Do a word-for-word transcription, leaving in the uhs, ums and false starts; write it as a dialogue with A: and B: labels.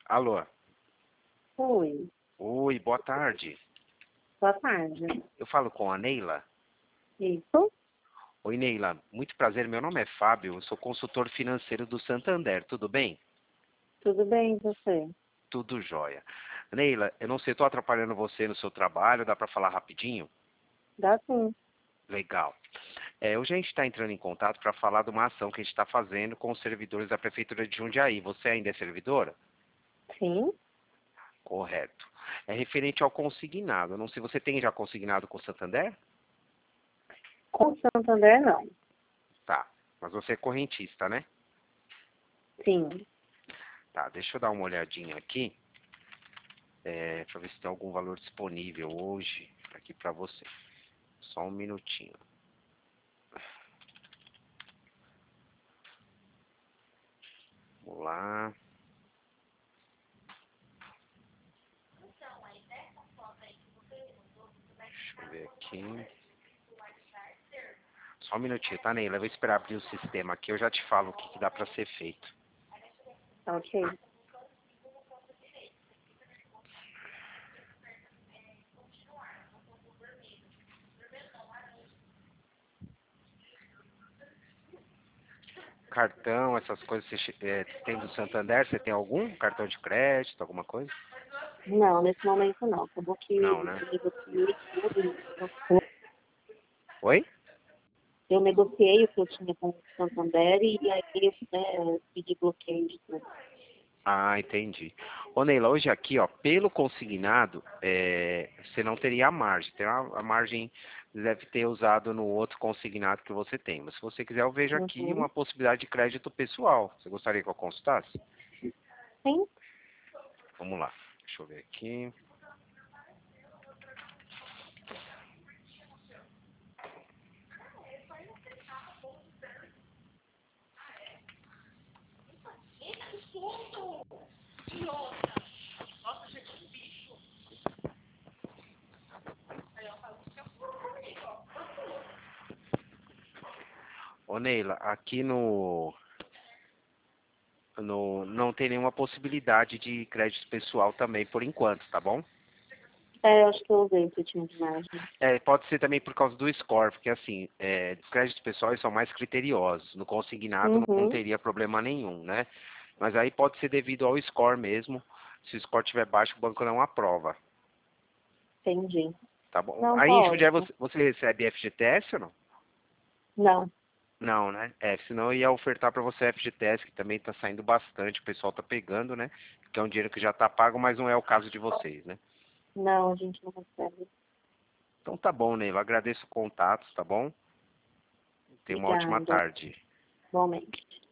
A: Alô?
B: Oi,
A: Oi, boa tarde.
B: boa tarde.
A: Eu falo com a Neila?
B: Isso?
A: Oi, Neila. Muito prazer. Meu nome é Fábio. Eu sou consultor financeiro do Santander. Tudo bem?
B: Tudo bem, e você?
A: Tudo jóia. Neila, eu não sei, estou atrapalhando você no seu trabalho. Dá para falar rapidinho?
B: Dá sim.
A: Legal. É, hoje a gente está entrando em contato para falar de uma ação que a gente está fazendo com os servidores da Prefeitura de Jundiaí. Você ainda é servidora?
B: Sim?
A: Correto. É referente ao consignado. Eu não sei, você tem já consignado com o Santander?
B: Com Santander, não.
A: Tá. Mas você é correntista, né?
B: Sim.
A: Tá, deixa eu dar uma olhadinha aqui, é, para ver se tem algum valor disponível hoje aqui para você. Só um minutinho. Vamos lá. Deixa eu ver aqui. Só um minutinho, tá, Neila? Eu vou esperar abrir o sistema aqui, eu já te falo o que, que dá para ser feito.
B: Ok.
A: Cartão, essas coisas, você é, tem do Santander? Você tem algum? Cartão de crédito, alguma coisa?
B: Não, nesse momento não. Acabou que
A: Não, né?
B: eu negociei tudo. Eu
A: Oi?
B: eu negociei o que eu tinha com o Santander e aí eu né, pedi bloqueio de tudo.
A: Ah, entendi. Ô, Neila, hoje aqui, ó, pelo consignado, é, você não teria a margem. Tem a, a margem deve ter usado no outro consignado que você tem. Mas se você quiser, eu vejo aqui
B: Uhum.
A: uma possibilidade de crédito pessoal. Você gostaria que eu consultasse?
B: Sim?
A: Vamos lá. Deixa eu ver aqui. Ô, Neila, aqui no, no não tem nenhuma possibilidade de crédito pessoal também por enquanto, tá bom?
B: É, eu acho que eu usei o que eu tinha de margem.
A: É, pode ser também por causa do score, porque assim, é, os créditos pessoais são mais criteriosos. No consignado não, não
B: Uhum.
A: teria problema nenhum, né? Mas aí pode ser devido ao score mesmo. Se o score estiver baixo, o banco não aprova,
B: Entendi.
A: tá bom?
B: Não,
A: Aí
B: tá
A: em Jundiaí
B: ótimo.
A: você, você recebe F G T S ou não?
B: Não.
A: Não, né? É, senão eu ia ofertar para você F G T S, que também está saindo bastante, o pessoal tá pegando, né? Que é um dinheiro que já tá pago, mas não é o caso de vocês, né?
B: Não, a gente não recebe.
A: Então tá bom, Neila. Agradeço o contato, tá bom? Tenha uma ótima
B: Obrigada.
A: tarde.
B: Igualmente.